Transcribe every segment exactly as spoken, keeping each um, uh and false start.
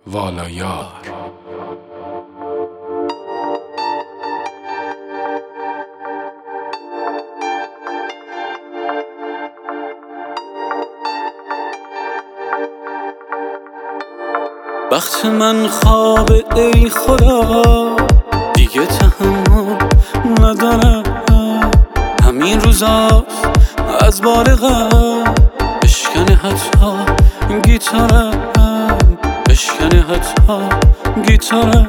والایار. وقت من خواب ای خدا، دیگه تحمل ندارم. همین روزاست از بار غم بشکنه حتی گیتارم، بشکنه حتی گیتارم.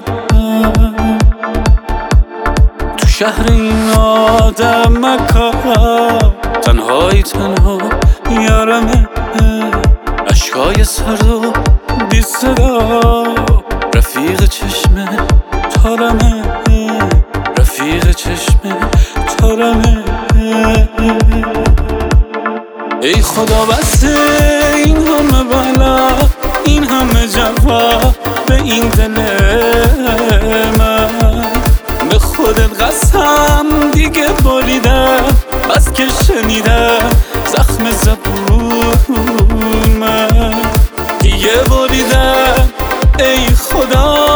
تو شهر این آدم مکارم، تنهایی تنها یارمه. عشقای سرد و بی صدا رفیق چشم تارمه، رفیق چشم تارمه. ای خدا بسته این همه بلا، این همه جفا به این دل من. به خودت قسم دیگه بریدم، بس که شنیدم زخم زبون من. دیگه بریدم ای خدا،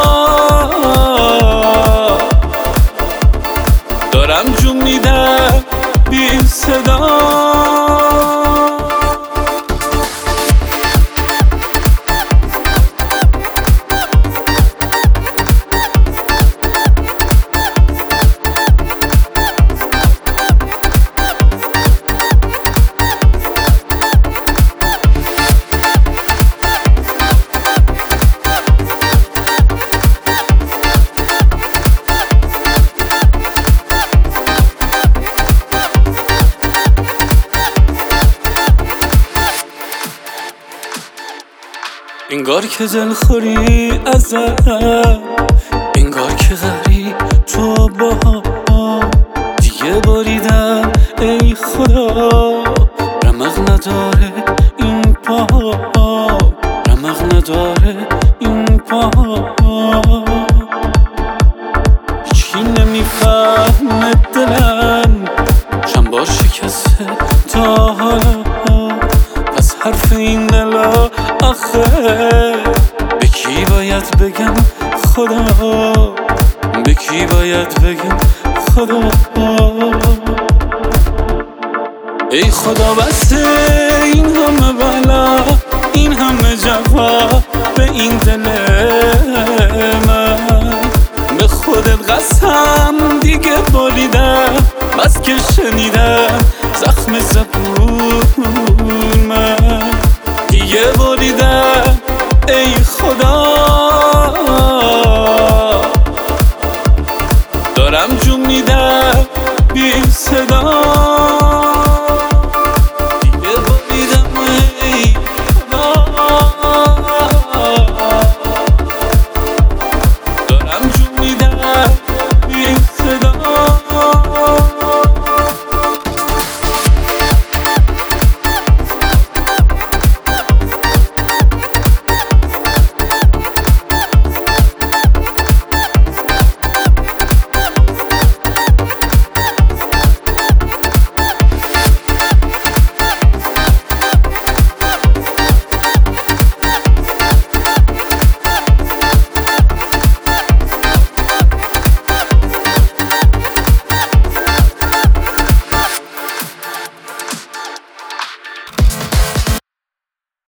دارم جون میدم بی صدا. انگار که دلخوری ازم، انگار که غریب تو با دیگه بریدم ای خدا. رمق نداره این پا، رمق نداره این پا. هیچکی نمیفهمه دلم چند بار شکسته تا حالا. پس حرف این دلا آخه به کی باید بگم خدا، به کی باید بگم خدا. ای خدا بسته این همه بلا، این همه جفا به این دل من. به خودت قسم دیگه بریدم، بس که شنیدم زخم زبون من. دیگه بریدم ای خدا، دارم جون میدم بی صدا.